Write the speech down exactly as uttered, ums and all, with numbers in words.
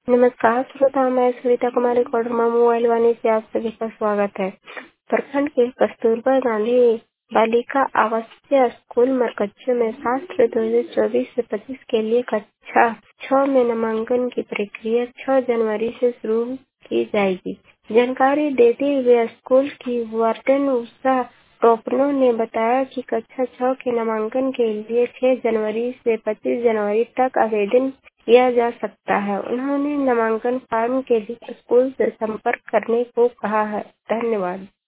नमस्कार श्रोता, मैं सुनीता कुमारी कोडरमा मोबाइल वाणी से आप सभी का स्वागत है। प्रखंड के कस्तूरबा गांधी बालिका आवासीय स्कूल मरकच्चो में शास्त्र दो हज़ार चौबीस से पच्चीस के लिए कक्षा छह में नामांकन की प्रक्रिया छह जनवरी से शुरू की जाएगी। जानकारी देते हुए स्कूल की वार्डन उषा टोपनो ने बताया कि कक्षा छह के नामांकन के लिए छह जनवरी से पच्चीस जनवरी तक आवेदन किया जा सकता है। उन्होंने नामांकन फॉर्म के लिए स्कूल से संपर्क करने को कहा है। धन्यवाद।